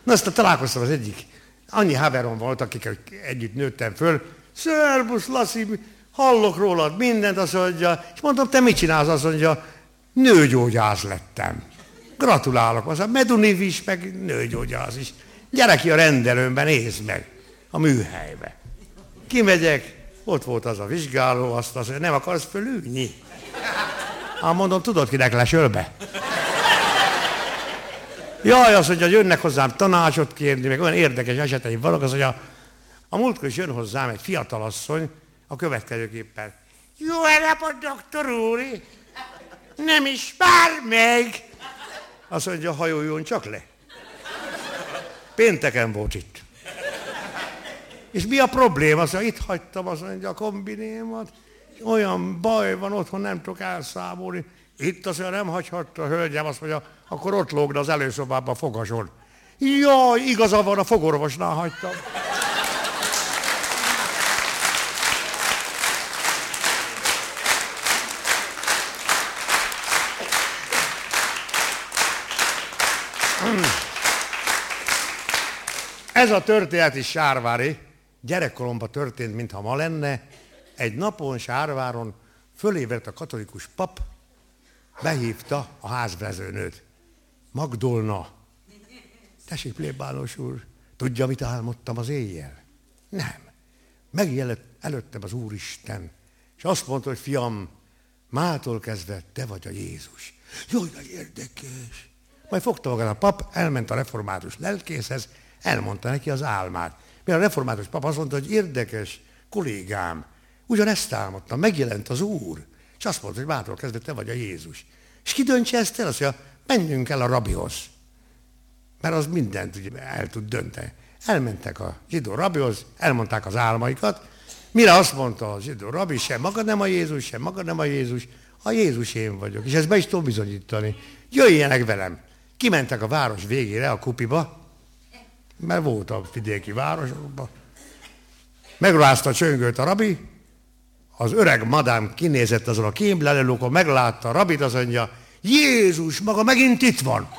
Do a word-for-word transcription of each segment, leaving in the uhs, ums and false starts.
Na, aztán találkoztam az egyik. Annyi haverom volt, akik együtt nőttem föl. Szerbusz, Laci, hallok rólad mindent, azt mondja. És mondom, te mit csinálsz? Azt mondja, nőgyógyász lettem. Gratulálok, az a Meduniv is, meg nőgyógyász is. Gyere ki a rendelőmben, nézd meg, a műhelybe. Kimegyek, ott volt az a vizsgáló, azt azt mondja, nem akarsz fölülni? Hát mondom, tudod, kinek lesöl be? Jaj, azt mondja, hogy jönnek hozzám tanácsot kérni, meg olyan érdekes eseteim vannak, az, hogy a, a múltkor is jön hozzám egy fiatalasszony a következőképpen. Jó napot, doktor úr! Nem ismer meg! Azt mondja, hajoljon csak le. Pénteken volt itt. És mi a probléma? Azt mondja, itt hagytam, azt mondja, a kombinémat. Olyan baj van otthon, nem tudok elszámolni. Itt azt mondja, nem hagyhatta a hölgyem, azt mondja, akkor ott lógna az előszobában a fogason. Jaj, igaza van, a fogorvosnál hagytam. Ez a történet is sárvári. Gyerekkoromban történt, mintha ma lenne. Egy napon Sárváron fölébredt a katolikus pap, behívta a házvezőnőt. Magdolna. Tessék, plébános úr, tudja, mit álmodtam az éjjel? Nem. Megjelent előttem az Úristen, és azt mondta, hogy fiam, mától kezdve te vagy a Jézus. Jaj, de érdekes. Majd fogta magát a pap, elment a református lelkészhez, elmondta neki az álmát. Mert a református pap azt mondta, hogy érdekes, kollégám, ugyanezt álmodtam, megjelent az Úr, és azt mondta, hogy mától kezdve te vagy a Jézus. És ki döntse ezt el? Azt mondja, menjünk el a rabihoz. Mert az mindent ugye el tud dönteni. Elmentek a zsidó rabihoz, elmondták az álmaikat, mire azt mondta a zsidó rabi, sem maga nem a Jézus, sem maga nem a Jézus, a Jézus én vagyok. És ezt be is tudom bizonyítani. Jöjjenek velem. Kimentek a város végére, a Kupiba, mert volt a vidéki városokban. Megrázta a csöngőt a rabi, az öreg madám kinézett azon a kémlelőlókon, meglátta a rabit, azt mondja, Jézus maga megint itt van.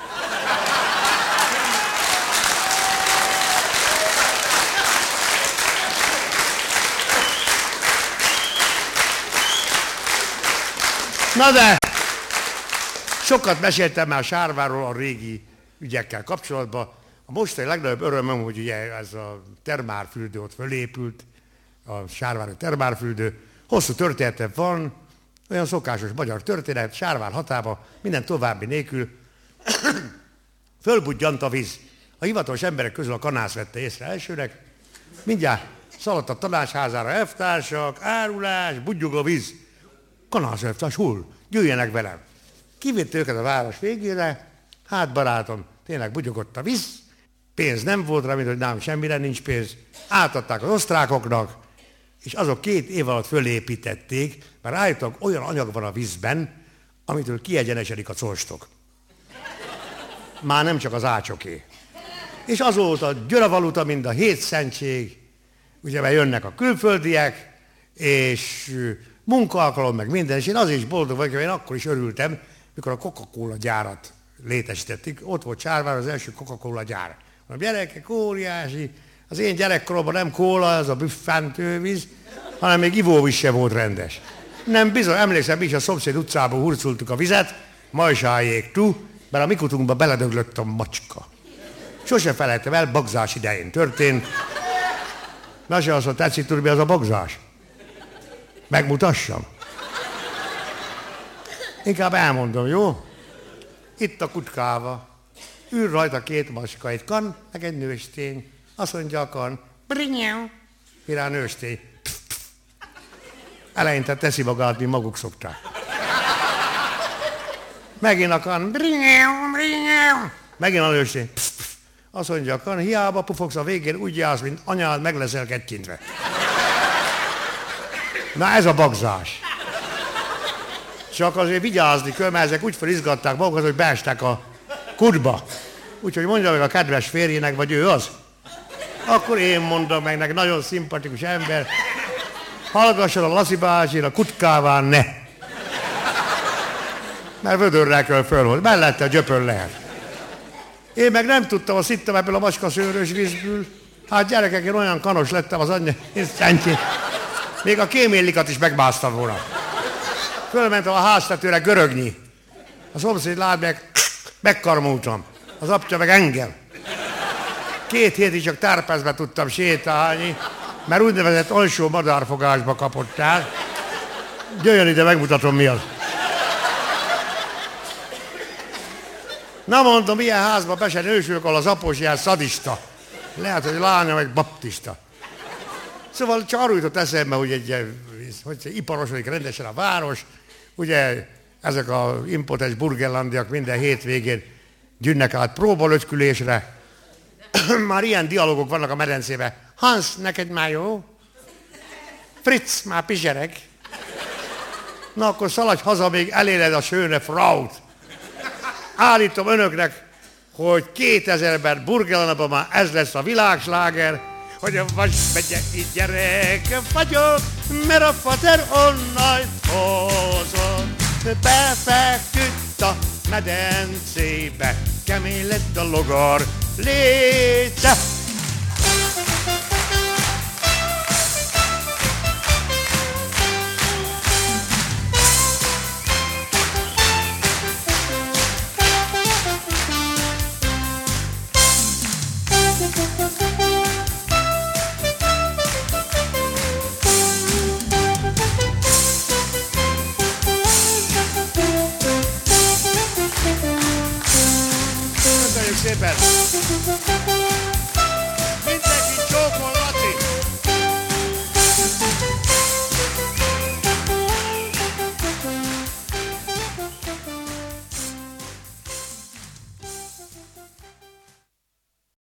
Na de, sokat meséltem már Sárvárról a régi ügyekkel kapcsolatban. A mostani legnagyobb örömöm, hogy ugye ez a termálfürdő ott fölépült, a Sárvári termálfürdő. Hosszú története van, olyan szokásos magyar történet, Sárvár hatába, minden további nélkül. Fölbudjant a víz. A hivatalos emberek közül a kanász vette észre elsőnek. Mindjárt szaladt a tanácsházára, elvtársak, árulás, budjog a víz. Kanász elvtárs, hol? Jöjjenek velem. Kivitt őket a város végére, hát barátom, tényleg bugyogott a víz, pénz nem volt rá, mint hogy nálam semmire nincs pénz. Átadták az osztrákoknak, és azok két év alatt fölépítették, mert állítólag olyan anyag van a vízben, amitől kiegyenesedik a colstok. Már nem csak az ácsoké. És azóta győravaluta, mind a hét szentség, ugye mert jönnek a külföldiek, és munkaalkalom, meg minden, és én azért is boldog vagyok, én akkor is örültem, mikor a Coca-Cola gyárat létesítették. Ott volt Sárvár az első Coca-Cola gyár. A gyerekek óriási, az én gyerekkoromban nem kóla, az a büffentővíz, hanem még ivóvíz se volt rendes. Nem bizony, emlékszem, mi is a szomszéd utcából hurcoltuk a vizet, majzsájék tú, mert a mikutunkba beledöglött a macska. Sose felejtem el, bagzás idején történt. Na se azt, hogy tetszik tudni, mi az a bagzás? Megmutassam? Inkább elmondom, jó? Itt a kutkába. Ül rajta két macska, egy kan, meg egy nőstény. Azt mondja a kan, brinyau. Mire a nőstény? Eleinte teszi magát, mint maguk szokták. Megint a kan, brinyau, brinyau. Megint a nőstény. Azt mondja a kan, hiába pufogsz a végén, úgy jársz, mint anyád, meg leszel kettyintve. Na ez a bagzás. Csak azért vigyázni kell, mert ezek úgy felizgatták magukat, hogy beestek a kutba. Úgyhogy mondja meg a kedves férjének, vagy ő az. Akkor én mondom meg, neki nagyon szimpatikus ember. Hallgasson a Laci bácsin, a kutkáván ne. Mert vödörrel kell fölhozni. Mellette a gyöpör lehet. Én meg nem tudtam, azt ittam ebből a macskaszőrös vízből. Hát gyerekek, én olyan kanos lettem az anyja, én szentjén. Még a kéméllikat is megbáztam volna. Fölmentem a háztetőre görögni. A szomszéd lát meg, megkarmoltam. Az apja meg engem. Két hétig csak tárpezbe tudtam sétálni, mert úgynevezett alsó madárfogásba kapott el. Jöjjön ide, megmutatom mi az. Na mondom, ilyen házba be se nősülök, ahol az após ilyen szadista. Lehet, hogy lánya meg baptista. Szóval csak arról jutott eszembe, hogy egy, hogy iparosodik rendesen a város, ugye ezek a impotens burgenlandiak minden hétvégén gyűnnek át próbalötkülésre. Már ilyen dialógok vannak a medencében. Hans, neked már jó? Fritz, már pizsereg. Na akkor szaladj haza, még eléred a schöne Fraut. Állítom önöknek, hogy kétezerben Burgenlandban már ez lesz a világsláger, hogy a Vasmegye így gyerek vagyok, mert a fater onnan hozott. Befeküdt a medencébe, kemény lett a logar léce. Köszönjük szépen!